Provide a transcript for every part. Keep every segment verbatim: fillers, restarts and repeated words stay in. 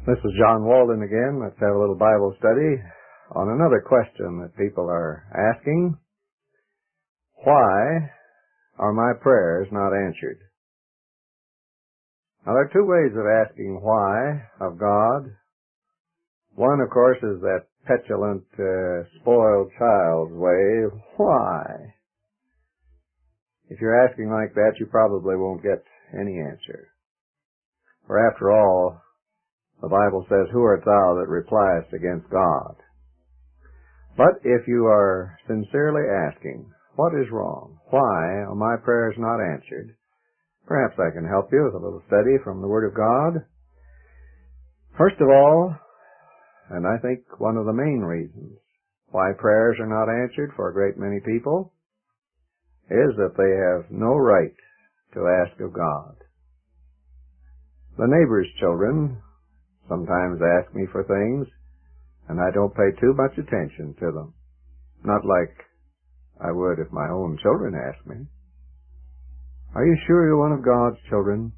This is John Walden again. Let's have a little Bible study on another question that people are asking. Why are my prayers not answered? Now, there are two ways of asking why of God. One, of course, is that petulant, uh, spoiled child's way. Why? If you're asking like that, you probably won't get any answer. For after all, the Bible says, "Who art thou that repliest against God?" But if you are sincerely asking, what is wrong? Why are my prayers not answered? Perhaps I can help you with a little study from the Word of God. First of all, and I think one of the main reasons why prayers are not answered for a great many people is that they have no right to ask of God. The neighbor's children sometimes ask me for things, and I don't pay too much attention to them. Not like I would if my own children asked me. Are you sure you're one of God's children?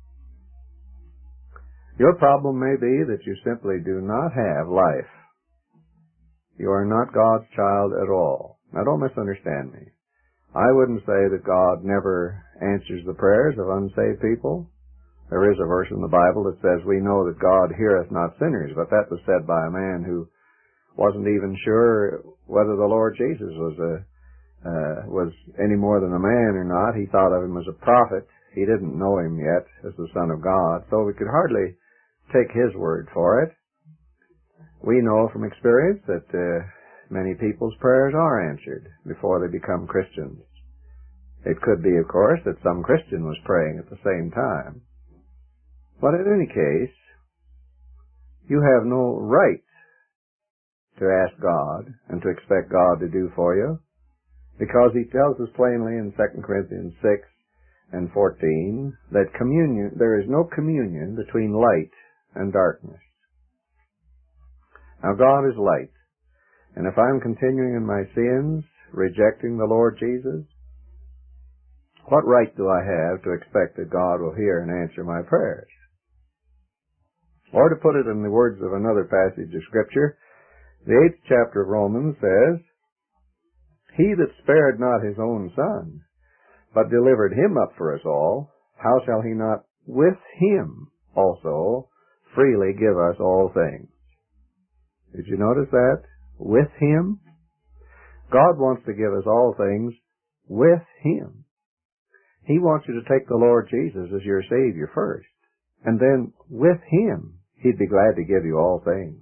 Your problem may be that you simply do not have life. You are not God's child at all. Now, don't misunderstand me. I wouldn't say that God never answers the prayers of unsaved people. There is a verse in the Bible that says, "We know that God heareth not sinners," but that was said by a man who wasn't even sure whether the Lord Jesus was a uh, was any more than a man or not. He thought of him as a prophet. He didn't know him yet as the Son of God, so we could hardly take his word for it. We know from experience that uh, many people's prayers are answered before they become Christians. It could be, of course, that some Christian was praying at the same time. But in any case, you have no right to ask God and to expect God to do for you, because he tells us plainly in Second Corinthians six and fourteen that communion, there is no communion between light and darkness. Now, God is light, and if I'm continuing in my sins, rejecting the Lord Jesus, what right do I have to expect that God will hear and answer my prayers? Or to put it in the words of another passage of Scripture, the eighth chapter of Romans says, "He that spared not his own Son, but delivered him up for us all, how shall he not with him also freely give us all things?" Did you notice that? With him? God wants to give us all things with him. He wants you to take the Lord Jesus as your Savior first, and then with him he'd be glad to give you all things.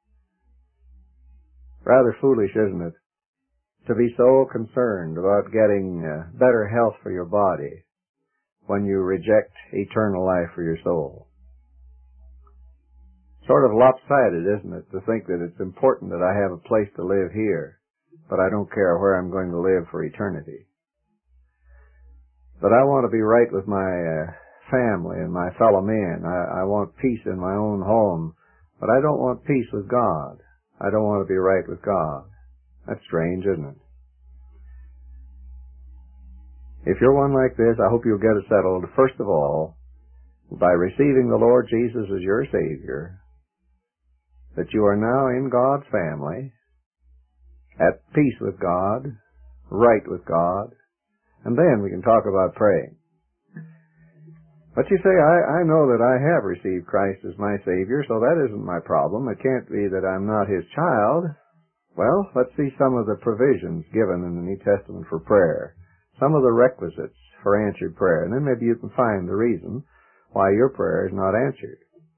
Rather foolish, isn't it, to be so concerned about getting uh, better health for your body when you reject eternal life for your soul. Sort of lopsided, isn't it, to think that it's important that I have a place to live here, but I don't care where I'm going to live for eternity. But I want to be right with my uh, family and my fellow men. I, I want peace in my own home, but I don't want peace with God. I don't want to be right with God. That's strange, isn't it? If you're one like this, I hope you'll get it settled, first of all, by receiving the Lord Jesus as your Savior, that you are now in God's family, at peace with God, right with God, and then we can talk about praying. But you say, I, I know that I have received Christ as my Savior, so that isn't my problem. It can't be that I'm not His child. Well, let's see some of the provisions given in the New Testament for prayer, some of the requisites for answered prayer, and then maybe you can find the reason why your prayer is not answered.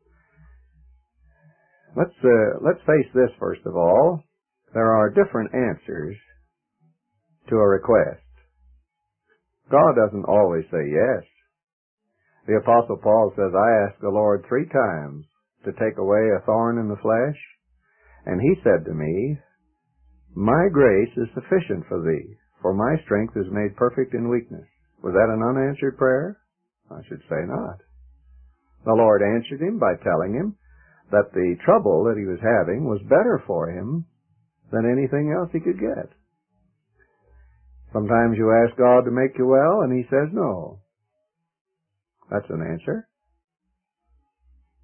Let's, uh, let's face this first of all. There are different answers to a request. God doesn't always say yes. The Apostle Paul says, "I asked the Lord three times to take away a thorn in the flesh, and He said to me, My grace is sufficient for thee, for my strength is made perfect in weakness." Was that an unanswered prayer? I should say not. The Lord answered him by telling him that the trouble that he was having was better for him than anything else he could get. Sometimes you ask God to make you well, and He says no. That's an answer.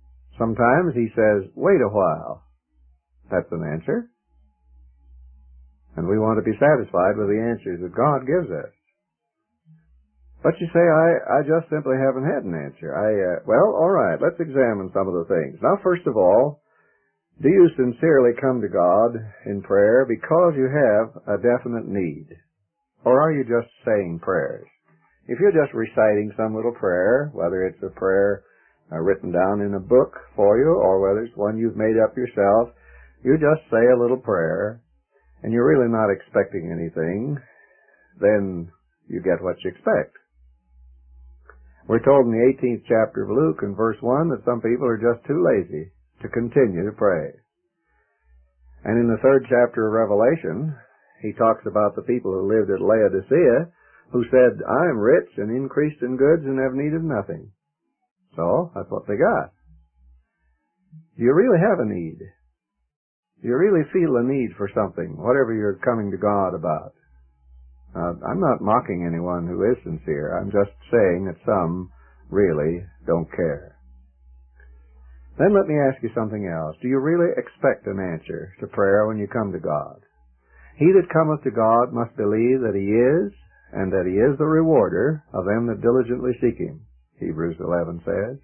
Sometimes he says, wait a while. That's an answer. And we want to be satisfied with the answers that God gives us. But you say, I, I just simply haven't had an answer. I, uh, well, all right, let's examine some of the things. Now, first of all, do you sincerely come to God in prayer because you have a definite need? Or are you just saying prayers? If you're just reciting some little prayer, whether it's a prayer uh, written down in a book for you or whether it's one you've made up yourself, you just say a little prayer and you're really not expecting anything, then you get what you expect. We're told in the eighteenth chapter of Luke in verse one that some people are just too lazy to continue to pray. And in the third chapter of Revelation, he talks about the people who lived at Laodicea who said, I am rich and increased in goods and have need of nothing. So, that's what they got. Do you really have a need? Do you really feel a need for something, whatever you're coming to God about? Uh, I'm not mocking anyone who is sincere. I'm just saying that some really don't care. Then let me ask you something else. Do you really expect an answer to prayer when you come to God? He that cometh to God must believe that he is, and that he is the rewarder of them that diligently seek him, Hebrews eleven says.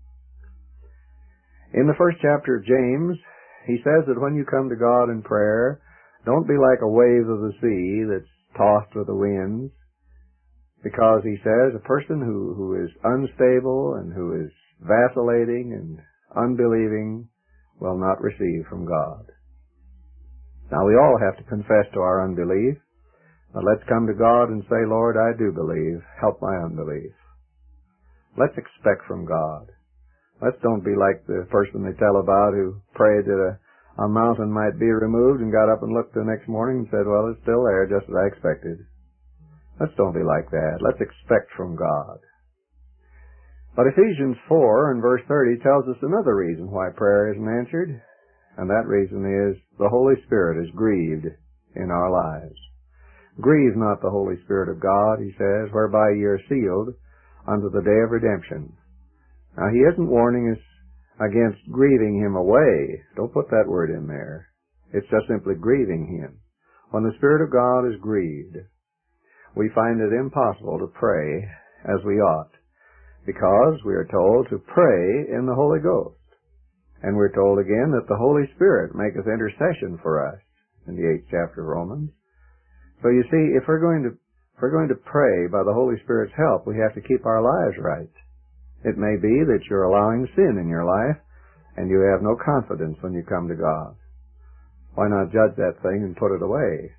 In the first chapter of James, he says that when you come to God in prayer, don't be like a wave of the sea that's tossed with the winds, because he says a person who, who is unstable and who is vacillating and unbelieving will not receive from God. Now we all have to confess to our unbelief, but let's come to God and say, Lord, I do believe. Help my unbelief. Let's expect from God. Let's don't be like the person they tell about who prayed that a, a mountain might be removed and got up and looked the next morning and said, well, it's still there just as I expected. Let's don't be like that. Let's expect from God. But Ephesians four and verse thirty tells us another reason why prayer isn't answered, and that reason is the Holy Spirit is grieved in our lives. Grieve not the Holy Spirit of God, he says, whereby ye are sealed unto the day of redemption. Now, he isn't warning us against grieving him away. Don't put that word in there. It's just simply grieving him. When the Spirit of God is grieved, we find it impossible to pray as we ought, because we are told to pray in the Holy Ghost. And we're told again that the Holy Spirit maketh intercession for us in the eighth chapter of Romans. So you see, if we're going to if we're going to pray by the Holy Spirit's help, we have to keep our lives right. It may be that you're allowing sin in your life, and you have no confidence when you come to God. Why not judge that thing and put it away?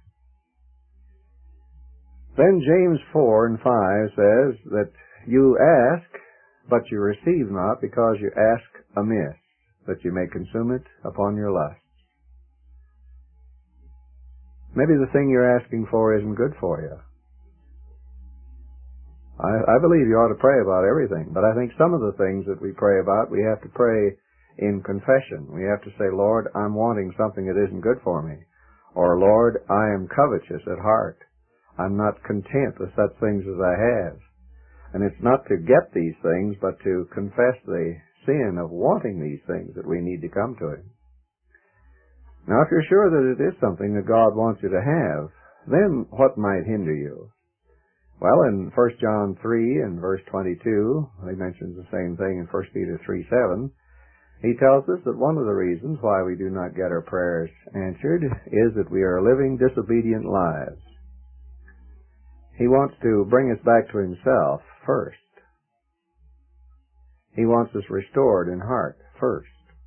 Then James four and five says that you ask, but you receive not, because you ask amiss, that you may consume it upon your lusts. Maybe the thing you're asking for isn't good for you. I, I believe you ought to pray about everything, but I think some of the things that we pray about, we have to pray in confession. We have to say, Lord, I'm wanting something that isn't good for me. Or, Lord, I am covetous at heart. I'm not content with such things as I have. And it's not to get these things, but to confess the sin of wanting these things that we need to come to him. Now, if you're sure that it is something that God wants you to have, then what might hinder you? Well, in First John three and verse twenty-two, he mentions the same thing in First Peter three seven, he tells us that one of the reasons why we do not get our prayers answered is that we are living disobedient lives. He wants to bring us back to himself first. He wants us restored in heart first.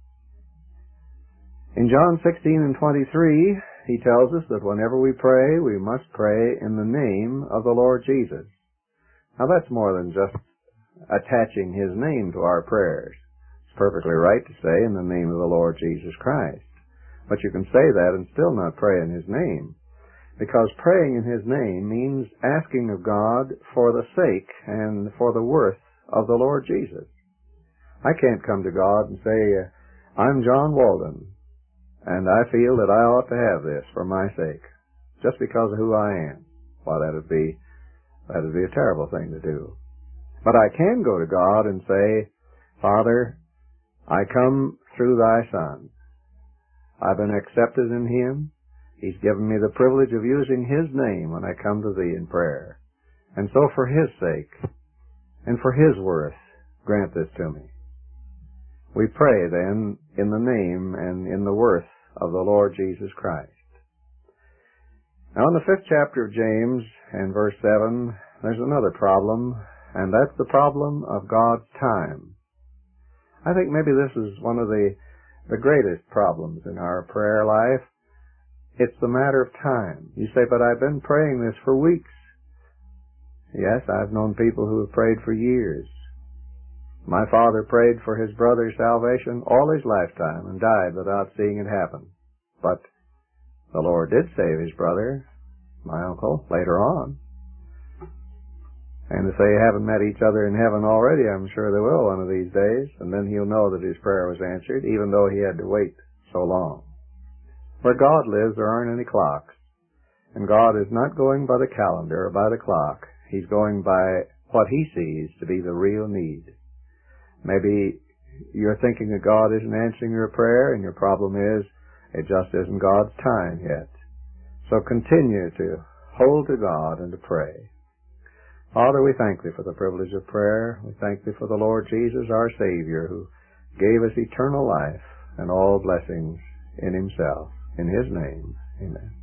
In John sixteen and twenty-three, he tells us that whenever we pray, we must pray in the name of the Lord Jesus. Now that's more than just attaching his name to our prayers. It's perfectly right to say in the name of the Lord Jesus Christ. But you can say that and still not pray in his name. Because praying in his name means asking of God for the sake and for the worth of the Lord Jesus. I can't come to God and say, I'm John Walden, and I feel that I ought to have this for my sake, just because of who I am. Well, that'd be, that'd be a terrible thing to do. But I can go to God and say, Father, I come through thy Son. I've been accepted in him. He's given me the privilege of using his name when I come to thee in prayer. And so for his sake and for his worth, grant this to me. We pray then in the name and in the worth of the Lord Jesus Christ. Now in the fifth chapter of James and verse seven, there's another problem, and that's the problem of God's time. I think maybe this is one of the, the greatest problems in our prayer life. It's the matter of time. You say, but I've been praying this for weeks. Yes, I've known people who have prayed for years. My father prayed for his brother's salvation all his lifetime and died without seeing it happen. But the Lord did save his brother, my uncle, later on. And if they haven't met each other in heaven already, I'm sure they will one of these days, and then he'll know that his prayer was answered, even though he had to wait so long. Where God lives, there aren't any clocks, and God is not going by the calendar or by the clock. He's going by what he sees to be the real need. Maybe you're thinking that God isn't answering your prayer, and your problem is it just isn't God's time yet. So continue to hold to God and to pray. Father, we thank thee for the privilege of prayer. We thank thee for the Lord Jesus, our Savior, who gave us eternal life and all blessings in himself. In his name, amen.